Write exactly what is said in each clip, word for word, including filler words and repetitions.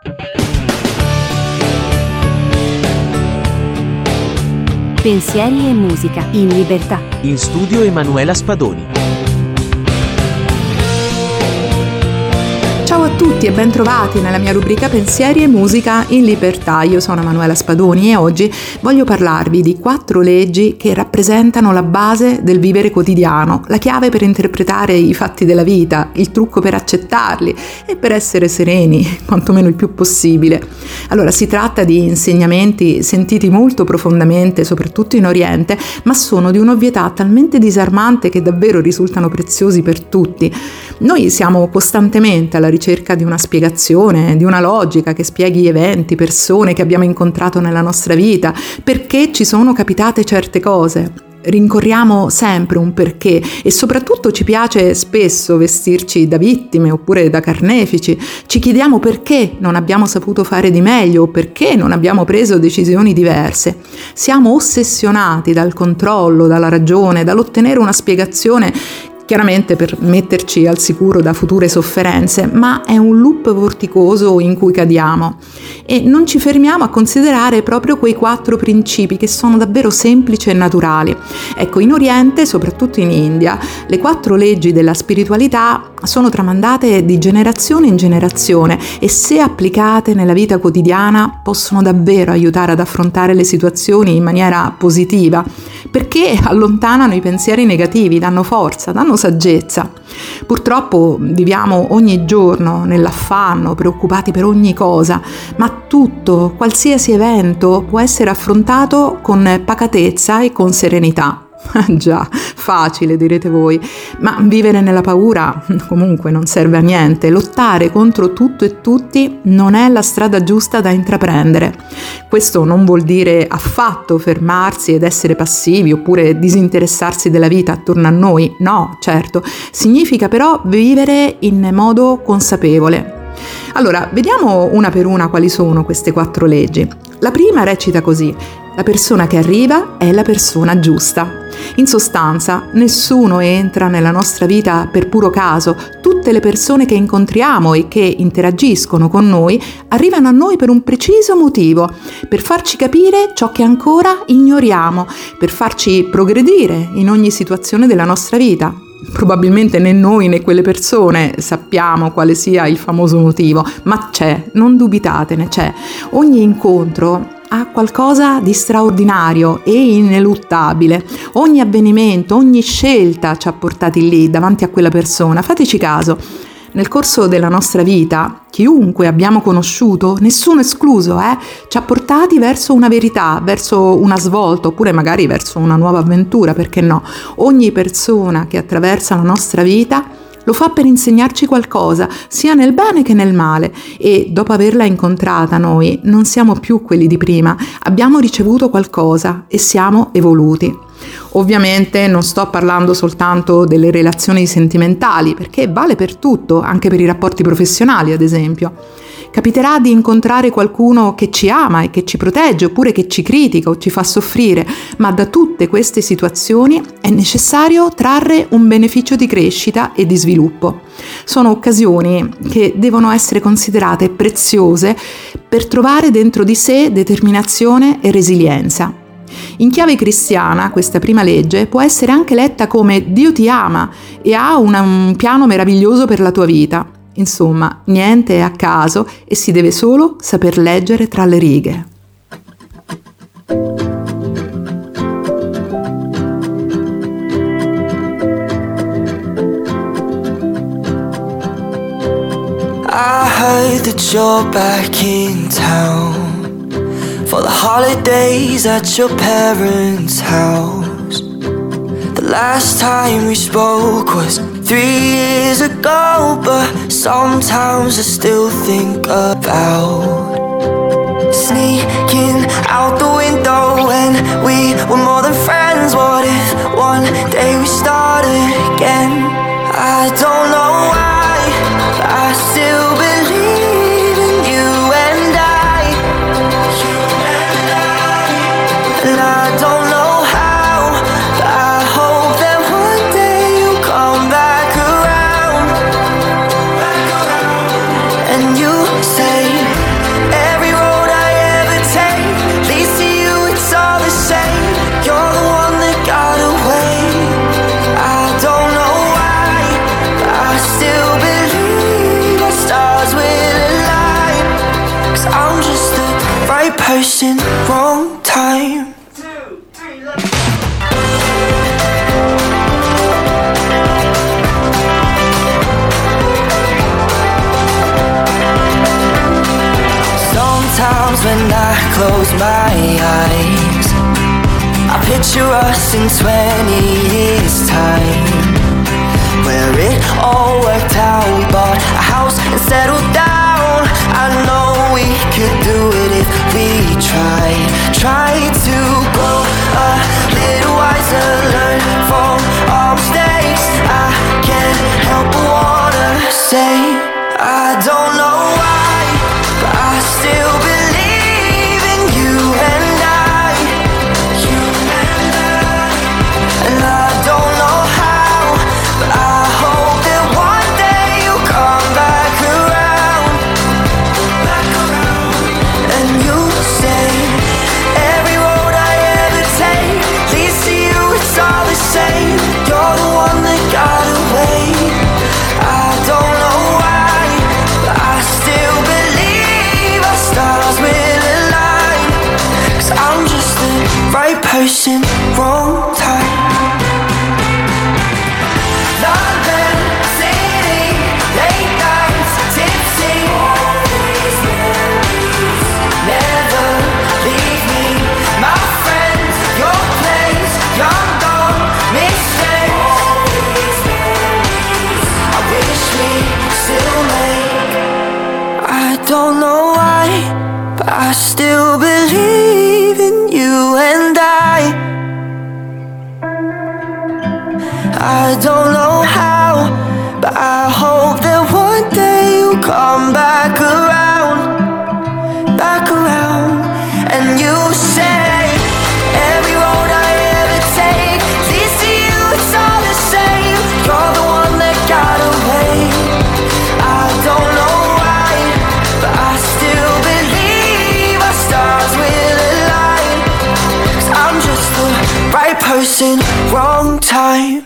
Pensieri e musica in libertà. In studio Emanuela Spadoni. Ciao a tutti e ben trovati nella mia rubrica Pensieri e musica in libertà. Io sono Emanuela Spadoni e oggi voglio parlarvi di quattro leggi che rappresentano la base del vivere quotidiano, la chiave per interpretare i fatti della vita, il trucco per accettarli e per essere sereni, quantomeno il più possibile. Allora, si tratta di insegnamenti sentiti molto profondamente, soprattutto in Oriente, ma sono di un'ovvietà talmente disarmante che davvero risultano preziosi per tutti. Noi siamo costantemente alla ricerca di una spiegazione, di una logica che spieghi eventi, persone che abbiamo incontrato nella nostra vita, perché ci sono capitate certe cose. Rincorriamo sempre un perché e soprattutto ci piace spesso vestirci da vittime oppure da carnefici. Ci chiediamo perché non abbiamo saputo fare di meglio o perché non abbiamo preso decisioni diverse. Siamo ossessionati dal controllo, dalla ragione, dall'ottenere una spiegazione, chiaramente per metterci al sicuro da future sofferenze, ma è un loop vorticoso in cui cadiamo e non ci fermiamo a considerare proprio quei quattro principi che sono davvero semplici e naturali. Ecco, in Oriente, soprattutto in India, le quattro leggi della spiritualità sono tramandate di generazione in generazione e se applicate nella vita quotidiana possono davvero aiutare ad affrontare le situazioni in maniera positiva, perché allontanano i pensieri negativi, danno forza, danno saggezza. Purtroppo viviamo ogni giorno nell'affanno, preoccupati per ogni cosa, ma tutto, qualsiasi evento può essere affrontato con pacatezza e con serenità. Già, facile direte voi, ma vivere nella paura comunque non serve a niente. Lottare contro tutto e tutti non è la strada giusta da intraprendere. Questo non vuol dire affatto fermarsi ed essere passivi oppure disinteressarsi della vita attorno a noi, no, certo. Significa però vivere in modo consapevole. Allora, vediamo una per una quali sono queste quattro leggi. La prima recita così: la persona che arriva è la persona giusta. In sostanza, nessuno entra nella nostra vita per puro caso. Tutte le persone che incontriamo e che interagiscono con noi arrivano a noi per un preciso motivo, per farci capire ciò che ancora ignoriamo, per farci progredire in ogni situazione della nostra vita. Probabilmente né noi né quelle persone sappiamo quale sia il famoso motivo, ma c'è, non dubitatene, c'è. Ogni incontro ha qualcosa di straordinario e ineluttabile. Ogni avvenimento, ogni scelta ci ha portati lì, davanti a quella persona. Fateci caso. Nel corso della nostra vita, chiunque abbiamo conosciuto, nessuno escluso, eh, ci ha portati verso una verità, verso una svolta, oppure magari verso una nuova avventura, perché no? Ogni persona che attraversa la nostra vita lo fa per insegnarci qualcosa, sia nel bene che nel male, e dopo averla incontrata noi non siamo più quelli di prima, abbiamo ricevuto qualcosa e siamo evoluti. Ovviamente non sto parlando soltanto delle relazioni sentimentali, perché vale per tutto, anche per i rapporti professionali, ad esempio. Capiterà di incontrare qualcuno che ci ama e che ci protegge, oppure che ci critica o ci fa soffrire, ma da tutte queste situazioni è necessario trarre un beneficio di crescita e di sviluppo. Sono occasioni che devono essere considerate preziose per trovare dentro di sé determinazione e resilienza. In chiave cristiana, questa prima legge può essere anche letta come Dio ti ama e ha una, un piano meraviglioso per la tua vita. Insomma, niente è a caso e si deve solo saper leggere tra le righe. I heard that you're back in town for the holidays at your parents' house. The last time we spoke was three years ago, but sometimes I still think about sneaking out the window when we were more than friends. What if one day we started again? I don't know why, but I still believe in you and I. And I don't know how, but I hope that one day you'll come back around. And you say right person, wrong time. Two, three, let's Sometimes when I close my eyes, I picture us in twenty years time, where it all worked out. We bought a house and settled down. I know we could do it if we tried. Try to grow a little wiser, learn from our mistakes. I can't help but wanna say I don't know why, but I still believe in you and I, you and I, and I don't know how, but I hope that one day you'll come back around, back around, and you'll say every road I ever take leads to you, it's all the same. You're the one that got away. I don't know why, but I still believe our stars will align, 'cause I'm just the right person, wrong time. London City, late nights, tipsy. All these memories never leave me. My friends, your place, young, dumb mistakes. All these memories I wish we still make. I don't know why, but I still believe in you and I. I don't know how, but I hope that one day you'll come back around, back around, and you say every road I ever take leads to you, it's all the same. You're the one that got away. I don't know why, but I still believe our stars will align, 'cause I'm just the right person, wrong time.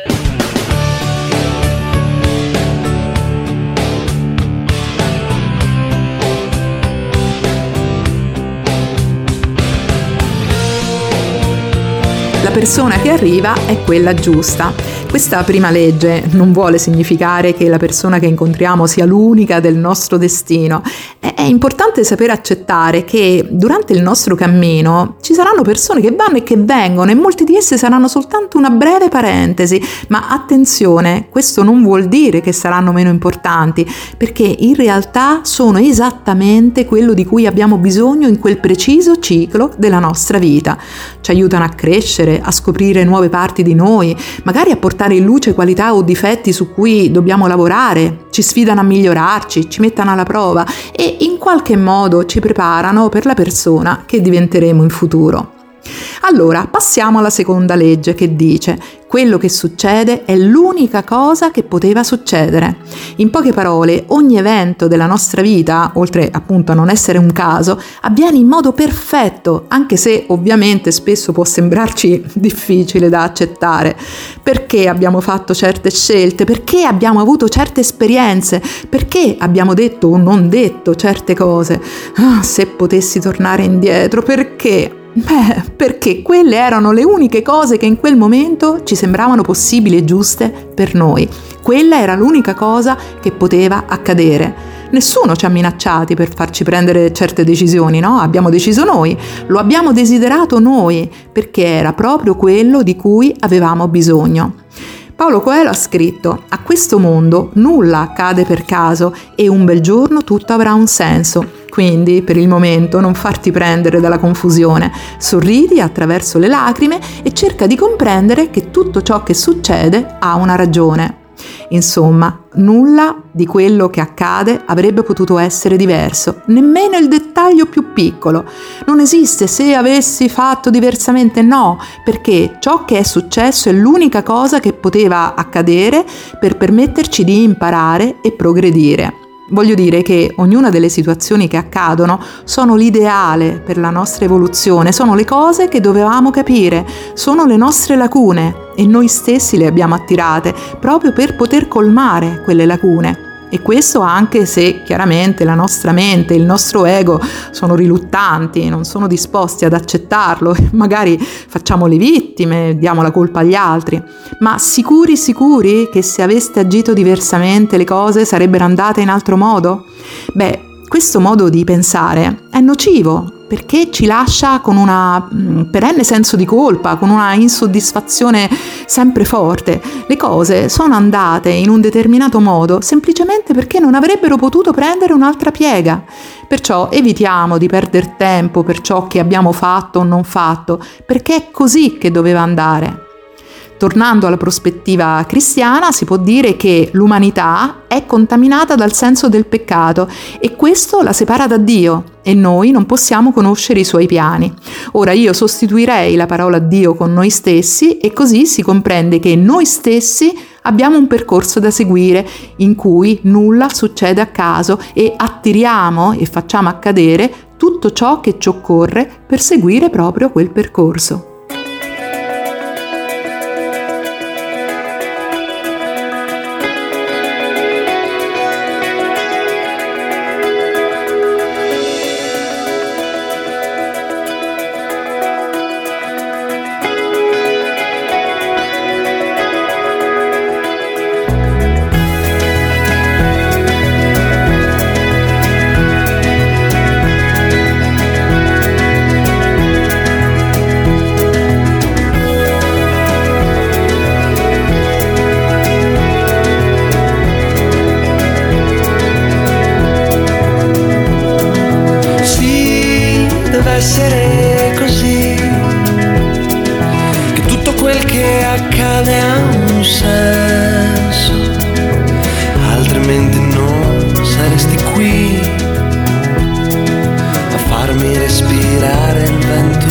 La persona che arriva è quella giusta. Questa prima legge non vuole significare che la persona che incontriamo sia l'unica del nostro destino. È importante saper accettare che durante il nostro cammino ci saranno persone che vanno e che vengono, e molte di esse saranno soltanto una breve parentesi, ma attenzione, questo non vuol dire che saranno meno importanti, perché in realtà sono esattamente quello di cui abbiamo bisogno in quel preciso ciclo della nostra vita. Ci aiutano a crescere, a scoprire nuove parti di noi, magari a portare in luce qualità o difetti su cui dobbiamo lavorare, ci sfidano a migliorarci, ci mettono alla prova e in qualche modo ci preparano per la persona che diventeremo in futuro. Allora, passiamo alla seconda legge, che dice: quello che succede è l'unica cosa che poteva succedere. In poche parole, ogni evento della nostra vita, oltre appunto a non essere un caso, avviene in modo perfetto, anche se ovviamente spesso può sembrarci difficile da accettare. Perché abbiamo fatto certe scelte? Perché abbiamo avuto certe esperienze? Perché abbiamo detto o non detto certe cose? Ah, se potessi tornare indietro, perché? Beh, perché quelle erano le uniche cose che in quel momento ci sembravano possibili e giuste per noi. Quella era l'unica cosa che poteva accadere. Nessuno ci ha minacciati per farci prendere certe decisioni, no? Abbiamo deciso noi, lo abbiamo desiderato noi, perché era proprio quello di cui avevamo bisogno. Paulo Coelho ha scritto: a questo mondo nulla accade per caso e un bel giorno tutto avrà un senso. Quindi, per il momento, non farti prendere dalla confusione, sorridi attraverso le lacrime e cerca di comprendere che tutto ciò che succede ha una ragione. Insomma, nulla di quello che accade avrebbe potuto essere diverso, nemmeno il dettaglio più piccolo. Non esiste se avessi fatto diversamente, no, perché ciò che è successo è l'unica cosa che poteva accadere per permetterci di imparare e progredire. Voglio dire che ognuna delle situazioni che accadono sono l'ideale per la nostra evoluzione, sono le cose che dovevamo capire, sono le nostre lacune e noi stessi le abbiamo attirate proprio per poter colmare quelle lacune. E questo anche se chiaramente la nostra mente, il nostro ego sono riluttanti, non sono disposti ad accettarlo, magari facciamo le vittime, diamo la colpa agli altri, ma sicuri sicuri che se aveste agito diversamente le cose sarebbero andate in altro modo? Beh, questo modo di pensare è nocivo perché ci lascia con un perenne senso di colpa, con una insoddisfazione sempre forte. Le cose sono andate in un determinato modo semplicemente perché non avrebbero potuto prendere un'altra piega. Perciò evitiamo di perdere tempo per ciò che abbiamo fatto o non fatto, perché è così che doveva andare. Tornando alla prospettiva cristiana, si può dire che l'umanità è contaminata dal senso del peccato e questo la separa da Dio e noi non possiamo conoscere i suoi piani. Ora io sostituirei la parola Dio con noi stessi e così si comprende che noi stessi abbiamo un percorso da seguire in cui nulla succede a caso e attiriamo e facciamo accadere tutto ciò che ci occorre per seguire proprio quel percorso. Essere così, che tutto quel che accade ha un senso, altrimenti non saresti qui a farmi respirare il vento.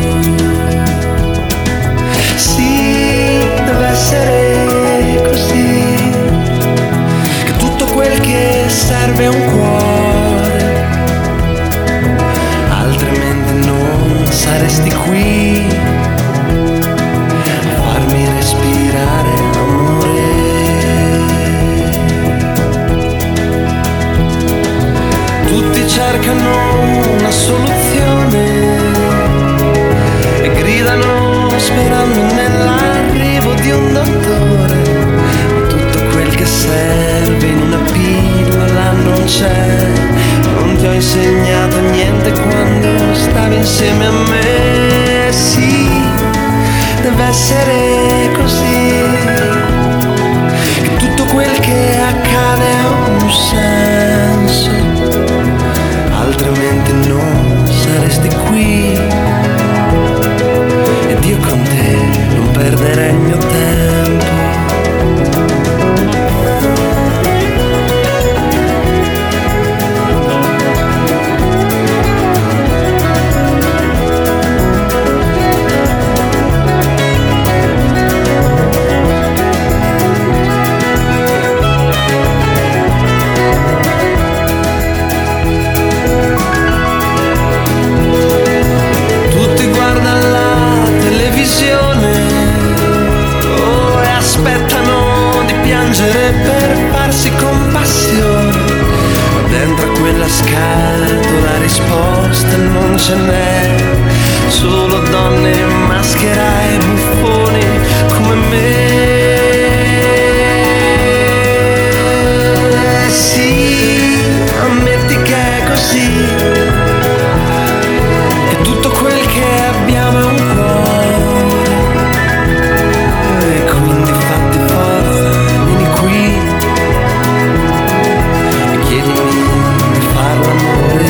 Sì, deve essere così, che tutto quel che serve è un cuore, altrimenti non saresti qui a farmi respirare amore. Tutti cercano una soluzione e gridano sperando nell'arrivo di un dottore, ma tutto quel che serve in una pillola non c'è. Non ti ho insegnato niente quando stavi insieme a me. Sì, deve essere così, che tutto quel che accade ha un senso, altrimenti non saresti qui ed io con te non perderei il mio tempo. Per farsi compassione, ma dentro quella scatola risposte non ce n'è, solo donne in maschera e buffoni come me. Sì, ammetti che è così, che tutto quel che abbiamo è un cuore, e quindi fatti forza, vieni qui e chiedimi di far l'amore,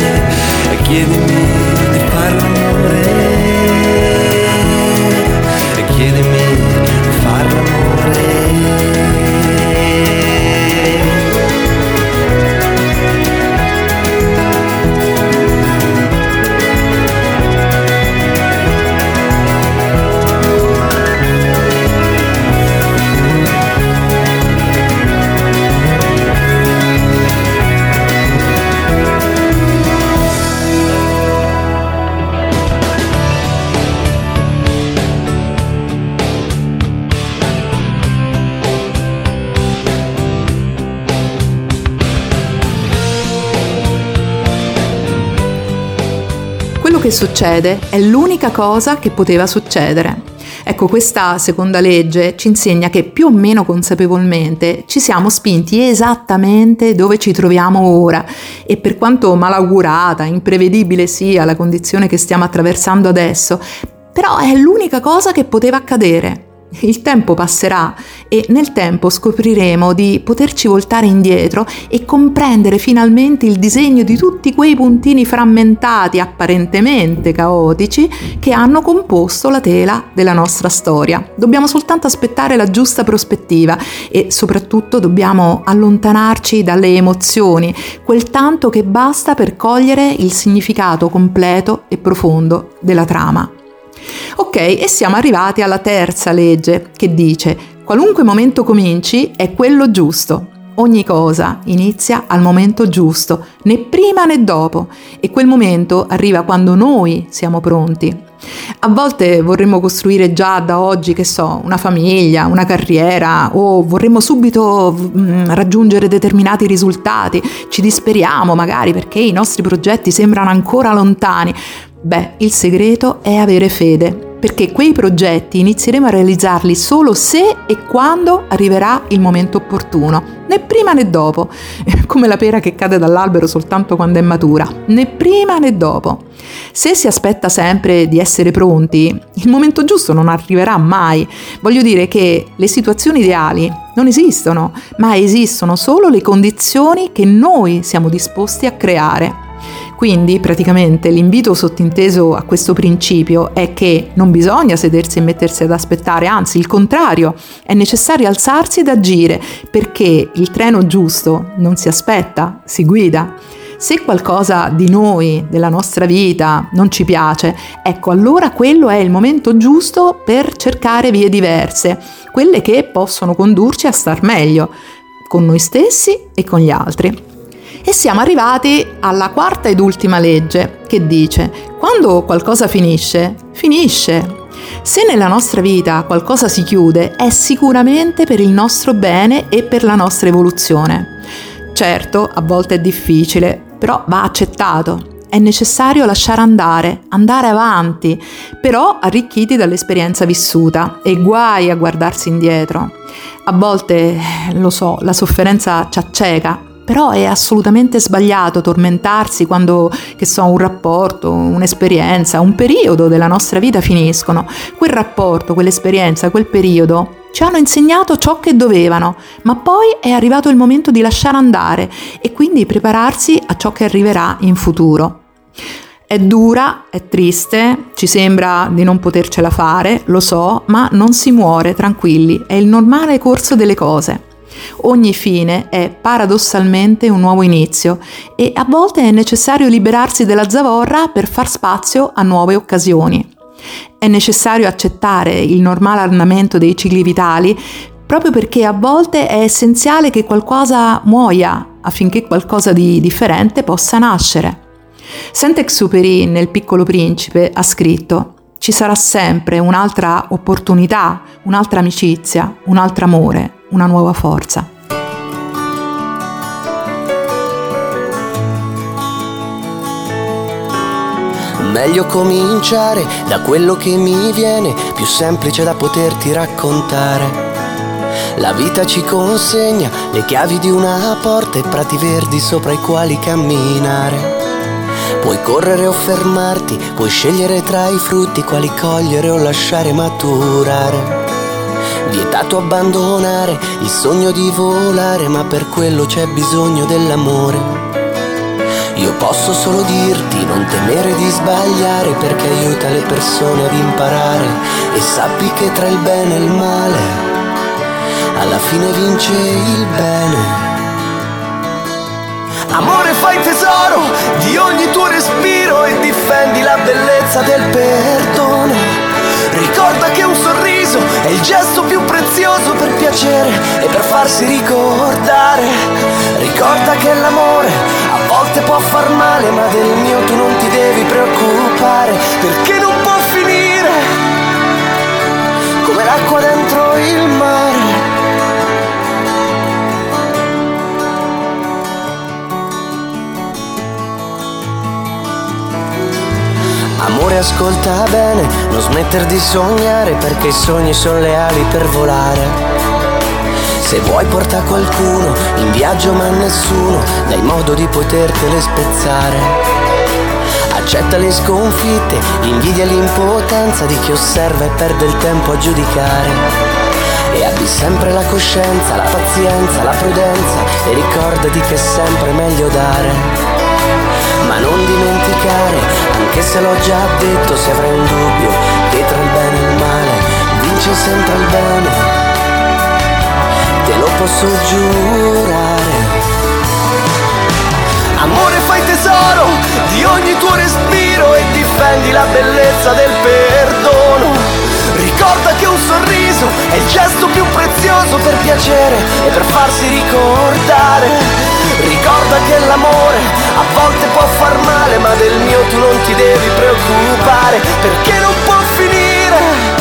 e chiedimi di far l'amore, che succede è l'unica cosa che poteva succedere. Ecco, questa seconda legge ci insegna che più o meno consapevolmente ci siamo spinti esattamente dove ci troviamo ora e per quanto malaugurata, imprevedibile sia la condizione che stiamo attraversando adesso, però è l'unica cosa che poteva accadere. Il tempo passerà e nel tempo scopriremo di poterci voltare indietro e comprendere finalmente il disegno di tutti quei puntini frammentati, apparentemente caotici, che hanno composto la tela della nostra storia. Dobbiamo soltanto aspettare la giusta prospettiva e soprattutto dobbiamo allontanarci dalle emozioni, quel tanto che basta per cogliere il significato completo e profondo della trama. Ok, e siamo arrivati alla terza legge che dice: qualunque momento cominci è quello giusto. Ogni cosa inizia al momento giusto, né prima né dopo, e quel momento arriva quando noi siamo pronti. A volte vorremmo costruire già da oggi, che so, una famiglia, una carriera, o vorremmo subito mh, raggiungere determinati risultati. Ci disperiamo magari perché i nostri progetti sembrano ancora lontani. Beh, il segreto è avere fede, perché quei progetti inizieremo a realizzarli solo se e quando arriverà il momento opportuno, né prima né dopo, come la pera che cade dall'albero soltanto quando è matura, né prima né dopo. Se si aspetta sempre di essere pronti, il momento giusto non arriverà mai. Voglio dire che le situazioni ideali non esistono, ma esistono solo le condizioni che noi siamo disposti a creare. Quindi praticamente l'invito sottinteso a questo principio è che non bisogna sedersi e mettersi ad aspettare, anzi il contrario, è necessario alzarsi ed agire, perché il treno giusto non si aspetta, si guida. Se qualcosa di noi, della nostra vita, non ci piace, ecco allora quello è il momento giusto per cercare vie diverse, quelle che possono condurci a star meglio, con noi stessi e con gli altri. E siamo arrivati alla quarta ed ultima legge, che dice: quando qualcosa finisce, finisce. Se nella nostra vita qualcosa si chiude, è sicuramente per il nostro bene e per la nostra evoluzione. Certo, a volte è difficile, però va accettato. È necessario lasciare andare, andare avanti, però arricchiti dall'esperienza vissuta, e guai a guardarsi indietro. A volte, lo so, la sofferenza ci acceca, però è assolutamente sbagliato tormentarsi quando, che so, un rapporto, un'esperienza, un periodo della nostra vita finiscono. Quel rapporto, quell'esperienza, quel periodo ci hanno insegnato ciò che dovevano, ma poi è arrivato il momento di lasciare andare e quindi prepararsi a ciò che arriverà in futuro. È dura, è triste, ci sembra di non potercela fare, lo so, ma non si muore, tranquilli, è il normale corso delle cose. Ogni fine è paradossalmente un nuovo inizio e a volte è necessario liberarsi della zavorra per far spazio a nuove occasioni. È necessario accettare il normale andamento dei cicli vitali proprio perché a volte è essenziale che qualcosa muoia affinché qualcosa di differente possa nascere. Saint-Exupéry nel Piccolo Principe ha scritto: ci sarà sempre un'altra opportunità, un'altra amicizia, un altro amore, una nuova forza. Meglio cominciare da quello che mi viene, più semplice da poterti raccontare. La vita ci consegna le chiavi di una porta e prati verdi sopra i quali camminare. Puoi correre o fermarti, puoi scegliere tra i frutti quali cogliere o lasciare maturare. Vietato abbandonare il sogno di volare, ma per quello c'è bisogno dell'amore. Io posso solo dirti non temere di sbagliare, perché aiuta le persone ad imparare. E sappi che tra il bene e il male alla fine vince il bene. Amore, fai tesoro di ogni tuo respiro e difendi la bellezza del perdono. Ricorda che un sorriso è il gesto più prezioso per piacere e per farsi ricordare. Ricorda che l'amore a volte può far male, ma del mio tu non ti devi preoccupare, perché non può finire come l'acqua dentro il mare. Amore, ascolta bene, non smetter di sognare, perché i sogni sono le ali per volare. Se vuoi porta qualcuno in viaggio ma nessuno dai modo di potertele spezzare. Accetta le sconfitte, invidia l'impotenza di chi osserva e perde il tempo a giudicare. E abbi sempre la coscienza, la pazienza, la prudenza e ricordati che è sempre meglio dare. Ma non dimenticare, anche se l'ho già detto, se avrai un dubbio, che tra il bene e il male vince sempre il bene. Te lo posso giurare. Amore, fai tesoro di ogni tuo respiro e difendi la bellezza del perdono. Ricorda che un sorriso è il gesto più prezioso per piacere e per farsi ricordare. Ricorda che l'amore a volte può far male, ma del mio tu non ti devi preoccupare, perché non può finire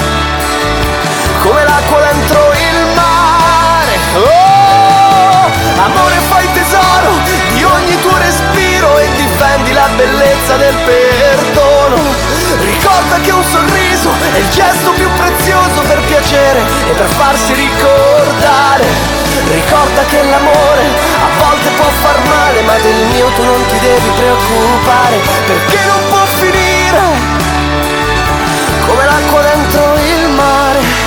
come l'acqua dentro il mare. Oh, amore, fai tesoro di ogni tuo respiro e difendi la bellezza del perdono. Ricorda che un sorriso è il gesto più prezioso per piacere e per farsi ricordare. Ricorda che l'amore a volte può far male, ma del mio tu non ti devi preoccupare, perché non può finire come l'acqua dentro il mare.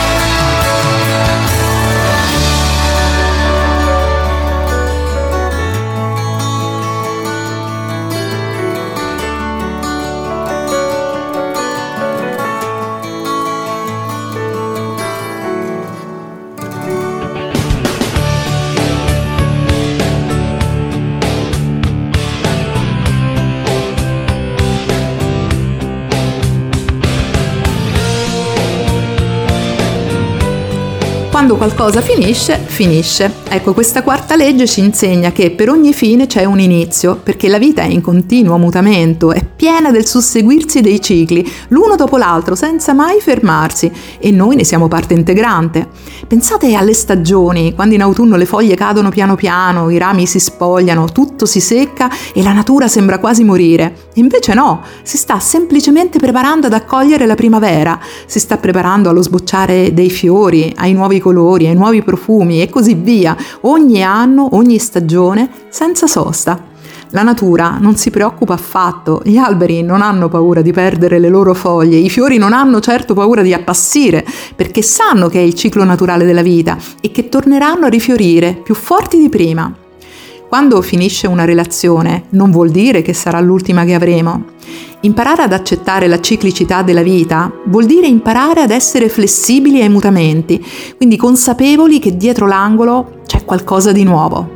Quando qualcosa finisce, finisce. Ecco, questa quarta legge ci insegna che per ogni fine c'è un inizio, perché la vita è in continuo mutamento, è piena del susseguirsi dei cicli, l'uno dopo l'altro, senza mai fermarsi, e noi ne siamo parte integrante. Pensate alle stagioni, quando in autunno le foglie cadono piano piano, i rami si spogliano, tutto si secca e la natura sembra quasi morire. E invece no, si sta semplicemente preparando ad accogliere la primavera, si sta preparando allo sbocciare dei fiori, ai nuovi colori, ai nuovi profumi e così via, ogni anno, ogni stagione, senza sosta. La natura non si preoccupa affatto, gli alberi non hanno paura di perdere le loro foglie, i fiori non hanno certo paura di appassire, perché sanno che è il ciclo naturale della vita e che torneranno a rifiorire più forti di prima. Quando finisce una relazione non vuol dire che sarà l'ultima che avremo. Imparare ad accettare la ciclicità della vita vuol dire imparare ad essere flessibili ai mutamenti, quindi consapevoli che dietro l'angolo c'è qualcosa di nuovo.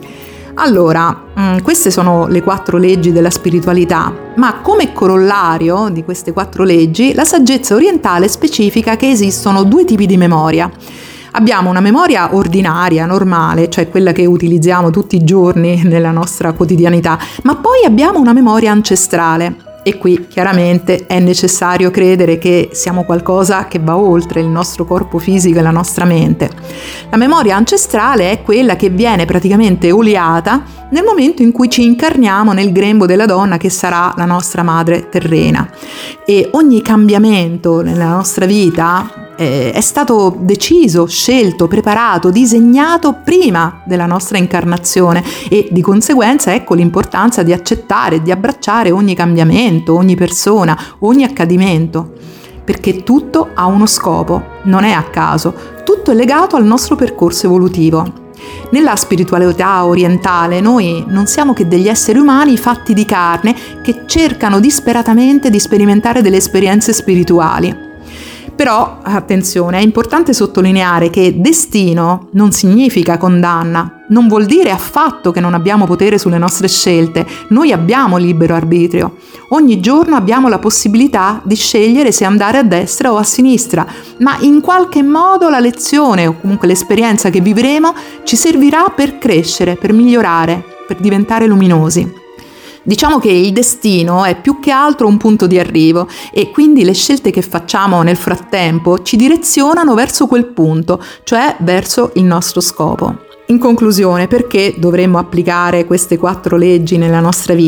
Allora, queste sono le quattro leggi della spiritualità, ma come corollario di queste quattro leggi, la saggezza orientale specifica che esistono due tipi di memoria. Abbiamo una memoria ordinaria, normale, cioè quella che utilizziamo tutti i giorni nella nostra quotidianità, ma poi abbiamo una memoria ancestrale. E qui chiaramente è necessario credere che siamo qualcosa che va oltre il nostro corpo fisico e la nostra mente. La memoria ancestrale è quella che viene praticamente oliata nel momento in cui ci incarniamo nel grembo della donna che sarà la nostra madre terrena. E ogni cambiamento nella nostra vita eh, è stato deciso, scelto, preparato, disegnato prima della nostra incarnazione e di conseguenza ecco l'importanza di accettare, di abbracciare ogni cambiamento, ogni persona, ogni accadimento, perché tutto ha uno scopo, non è a caso, tutto è legato al nostro percorso evolutivo. Nella spiritualità orientale noi non siamo che degli esseri umani fatti di carne che cercano disperatamente di sperimentare delle esperienze spirituali. Però, attenzione, è importante sottolineare che destino non significa condanna, non vuol dire affatto che non abbiamo potere sulle nostre scelte, noi abbiamo libero arbitrio. Ogni giorno abbiamo la possibilità di scegliere se andare a destra o a sinistra, ma in qualche modo la lezione o comunque l'esperienza che vivremo ci servirà per crescere, per migliorare, per diventare luminosi. Diciamo che il destino è più che altro un punto di arrivo e quindi le scelte che facciamo nel frattempo ci direzionano verso quel punto, cioè verso il nostro scopo. In conclusione, perché dovremmo applicare queste quattro leggi nella nostra vita?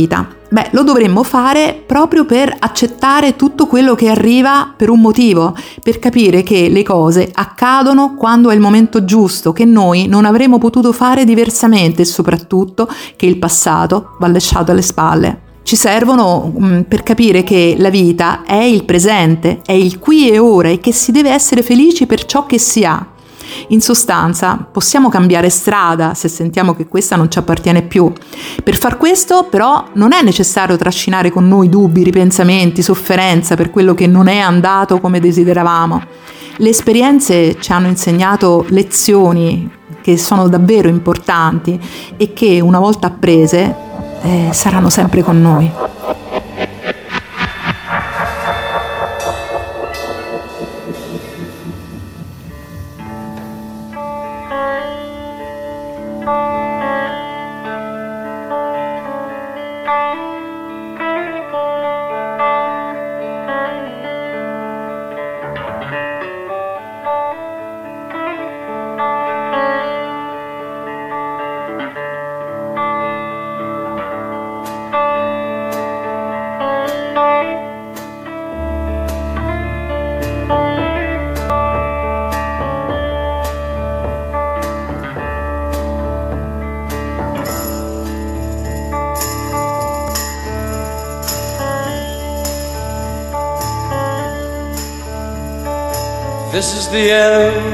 Beh, lo dovremmo fare proprio per accettare tutto quello che arriva per un motivo, per capire che le cose accadono quando è il momento giusto, che noi non avremmo potuto fare diversamente e soprattutto che il passato va lasciato alle spalle. Ci servono mh, per capire che la vita è il presente, è il qui e ora e che si deve essere felici per ciò che si ha. In sostanza, possiamo cambiare strada se sentiamo che questa non ci appartiene più. Per far questo, però, non è necessario trascinare con noi dubbi, ripensamenti, sofferenza per quello che non è andato come desideravamo. Le esperienze ci hanno insegnato lezioni che sono davvero importanti e che, una volta apprese, eh, saranno sempre con noi. This is the end,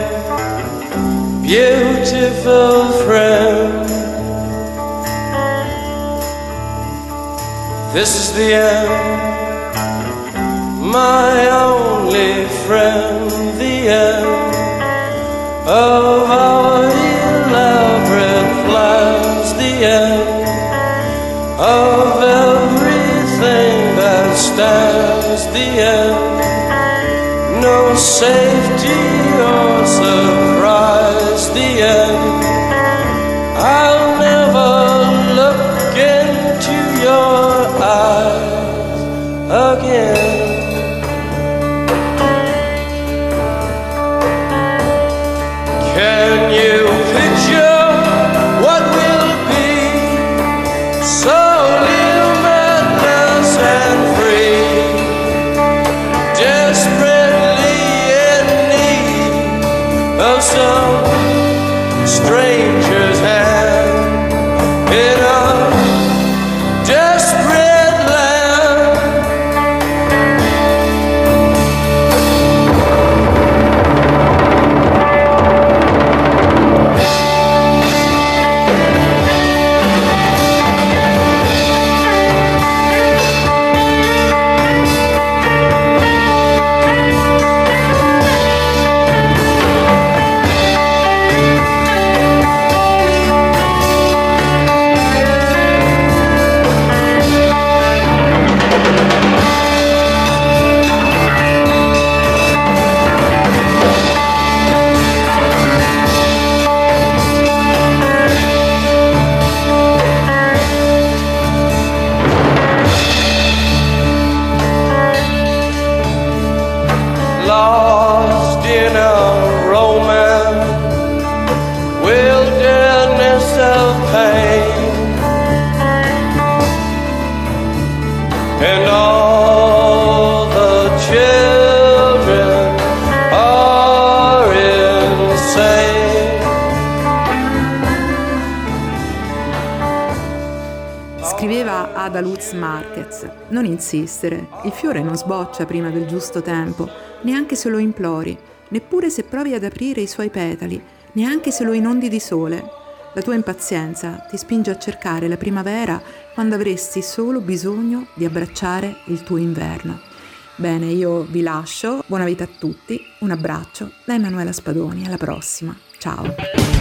beautiful friend. This is the end, my only friend. The end of our elaborate plans. The end of everything that stands. The end. No safety or surprise, the end. I'll never look into your eyes again. Can you picture what will be? So little madness and free, desperate of some stranger's hand in a desperate land. Lost in a romance, wilderness of pain, and all the children are insane. Scriveva Ada Luz Marquez: non insistere, il fiore non sboccia prima del giusto tempo, neanche se lo implori, neppure se provi ad aprire i suoi petali, neanche se lo inondi di sole. La tua impazienza ti spinge a cercare la primavera quando avresti solo bisogno di abbracciare il tuo inverno. Bene, io vi lascio, buona vita a tutti, un abbraccio da Emanuela Spadoni, alla prossima, ciao!